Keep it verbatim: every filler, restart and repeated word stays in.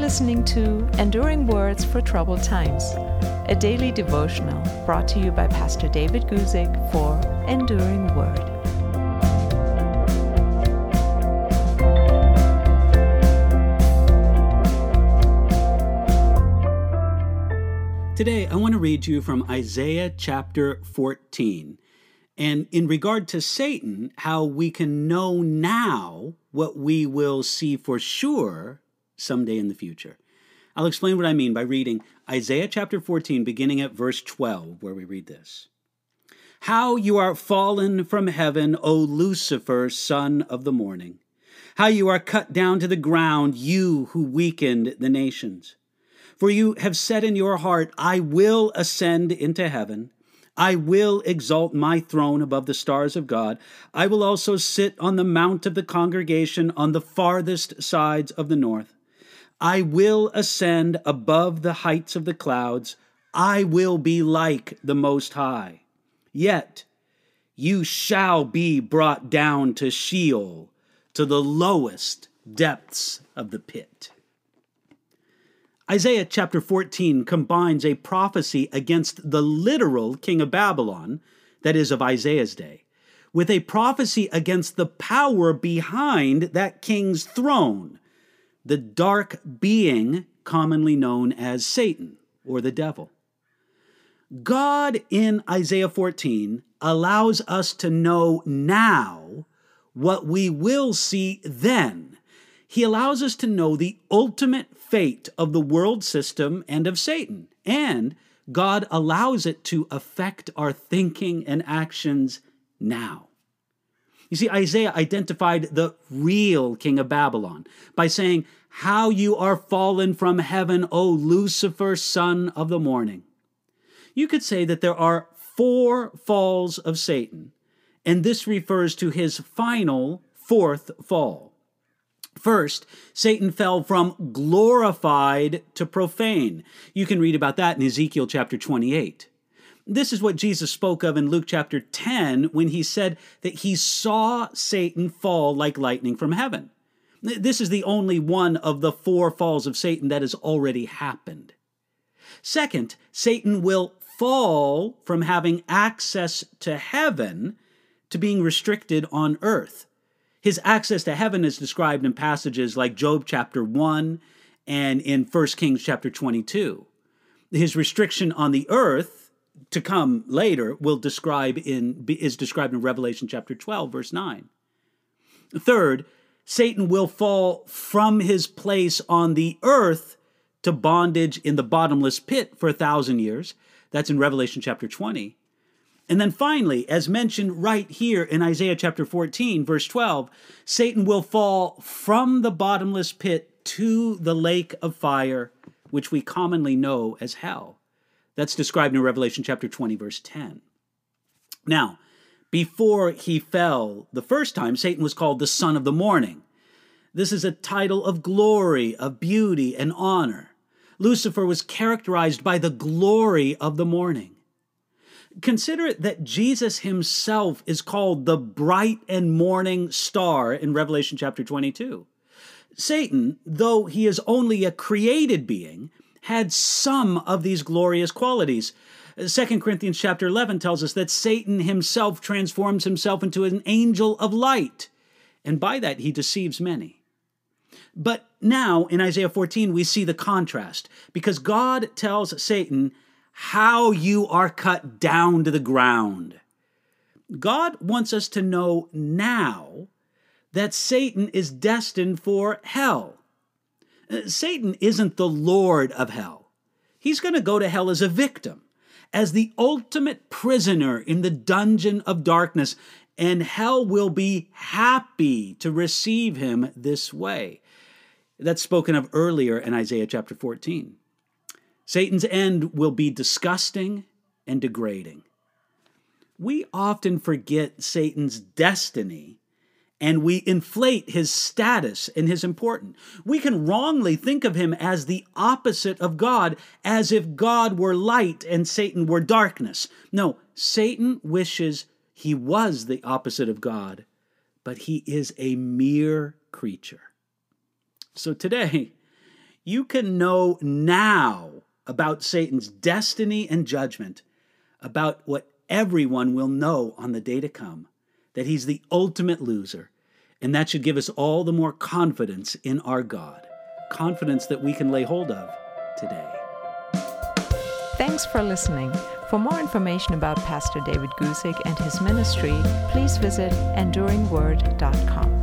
listening to Enduring Words for Troubled Times, a daily devotional brought to you by Pastor David Guzik for Enduring Word. Today, I want to read to you from Isaiah chapter fourteen. And in regard to Satan, how we can know now what we will see for sure someday in the future. I'll explain what I mean by reading Isaiah chapter fourteen, beginning at verse twelve, where we read this. How you are fallen from heaven, O Lucifer, son of the morning. How you are cut down to the ground, you who weakened the nations. For you have said in your heart, I will ascend into heaven. I will exalt my throne above the stars of God. I will also sit on the mount of the congregation on the farthest sides of the north. I will ascend above the heights of the clouds. I will be like the Most High. Yet you shall be brought down to Sheol, to the lowest depths of the pit. Isaiah chapter fourteen combines a prophecy against the literal king of Babylon, that is of Isaiah's day, with a prophecy against the power behind that king's throne, the dark being commonly known as Satan or the devil. God in Isaiah fourteen allows us to know now what we will see then. He allows us to know the ultimate fate of the world system and of Satan, and God allows it to affect our thinking and actions now. You see, Isaiah identified the real king of Babylon by saying, how you are fallen from heaven, O Lucifer, son of the morning. You could say that there are four falls of Satan, and this refers to his final fourth fall. First, Satan fell from glorified to profane. You can read about that in Ezekiel chapter twenty-eight. This is what Jesus spoke of in Luke chapter ten when he said that he saw Satan fall like lightning from heaven. This is the only one of the four falls of Satan that has already happened. Second, Satan will fall from having access to heaven to being restricted on earth. His access to heaven is described in passages like Job chapter one and in First Kings chapter twenty-two. His restriction on the earth, to come later, will describe in is described in Revelation chapter twelve, verse nine. Third, Satan will fall from his place on the earth to bondage in the bottomless pit for a thousand years. That's in Revelation chapter twenty. And then finally, as mentioned right here in Isaiah chapter fourteen, verse twelve, Satan will fall from the bottomless pit to the lake of fire, which we commonly know as hell. That's described in Revelation chapter twenty, verse ten. Now, before he fell the first time, Satan was called the son of the morning. This is a title of glory, of beauty, and honor. Lucifer was characterized by the glory of the morning. Consider that Jesus himself is called the bright and morning star in Revelation chapter twenty-two. Satan, though he is only a created being, had some of these glorious qualities. Second Corinthians chapter eleven tells us that Satan himself transforms himself into an angel of light, and by that he deceives many. But now in Isaiah fourteen we see the contrast, because God tells Satan how you are cut down to the ground. God wants us to know now that Satan is destined for hell. Satan isn't the Lord of hell. He's going to go to hell as a victim, as the ultimate prisoner in the dungeon of darkness, and hell will be happy to receive him this way. That's spoken of earlier in Isaiah chapter fourteen. Satan's end will be disgusting and degrading. We often forget Satan's destiny, and we inflate his status and his importance. We can wrongly think of him as the opposite of God, as if God were light and Satan were darkness. No, Satan wishes he was the opposite of God, but he is a mere creature. So today, You can know now about Satan's destiny and judgment, about what everyone will know on the day to come, that he's the ultimate loser. And that should give us all the more confidence in our God, confidence that we can lay hold of today. Thanks for listening. For more information about Pastor David Guzik and his ministry, please visit enduring word dot com.